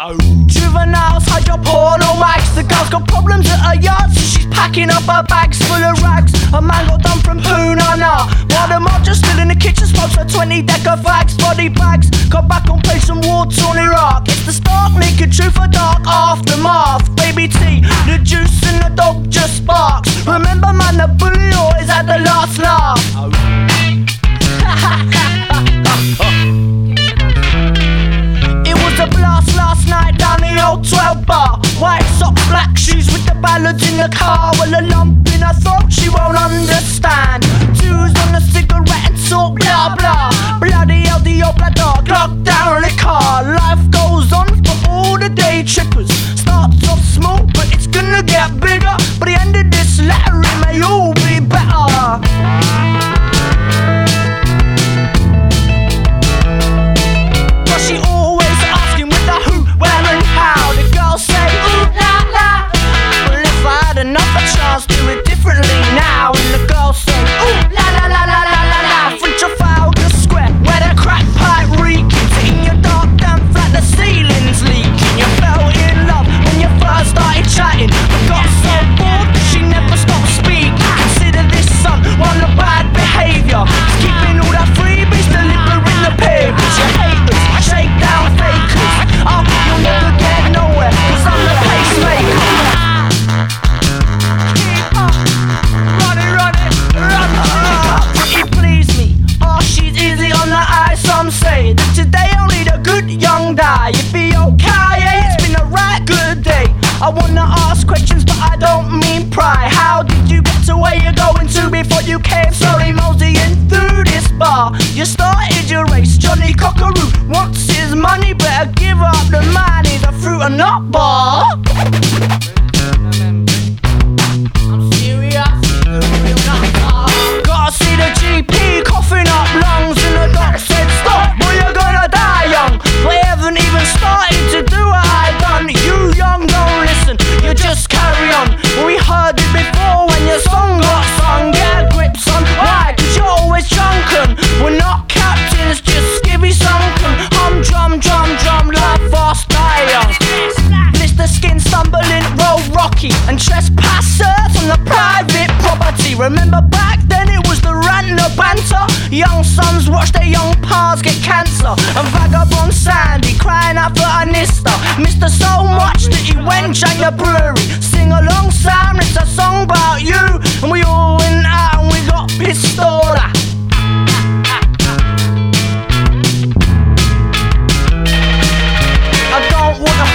Juveniles, hide your porno mags. The girl's got problems at her yard, so she's packing up her bags full of rags. A man got done from Poonana, while the mob just stood in the kitchen, smokes her 20-decker fags. Body bags, got back on place from war-torn Iraq. It's the stark, naked truth, a dark aftermath. Baby T, the juice and the dog just sparks. Remember man, the bully always had the last laugh. It was a blast last night down the old 12 bar. White socks, black shoes with the ballads in the car. Well, a lump in her throat she won't understand. Twos on the cigarette and talk blah blah. Bloody hell, the old black dog locked down in the car. Life goes on for all the day trippers. Starts off small, but it's gonna get bigger. By the end of this letter, it may all be better. She always asking with the who, where and how. The girls say ooh la la. Well, if I had another chance, do it differently now. And the girls say ooh la la la la la la la. From Trafalgar Square, where the crack pipe reeking. Sitting your dark damn flat, the ceiling's leaking. You fell in love when you first started chatting, but got so bored that she never stopped speaking. Consider this son one of bad behaviour. He's keeping all the freebies, delivering the papers. You haters, shake down fakers. Oh, you'll never get nowhere, cause I'm the pacemaker. Keep up, run it, run it, run it. Pretty please me, oh she's easy on the eye. Some say that today only the good young die. You be okay, it's been a right good day. I wanna ask questions but I don't mean pry. How did you get to where you're going to before you came slowly moseying through this bar? You started your race, Johnny Cockaroo wants his money, better give up the man, he's a fruit and nut bar. I'm serious, gotta see the GP coughing up lungs, and the doc said stop, boy you're gonna die young. But I haven't even started to do what I done. You young don't listen, you just carry on. We heard it before when your song got sung. Get a grip son, why? Cause you're always drunken. We're not captains, just skivvy sunken. Hum drum drum drum, life fast die young. Blister skin stumbling, roll rocky, and trespassers on the private property. Remember back then it was the rant and the banter. Young sons watch their young pars get cancer, and vagabond Sandy crying out for a nista. Missed her so much that he went Jack the brewery. Sing along Sam, it's a song about you. And we all went out and we got pistola. I don't wanna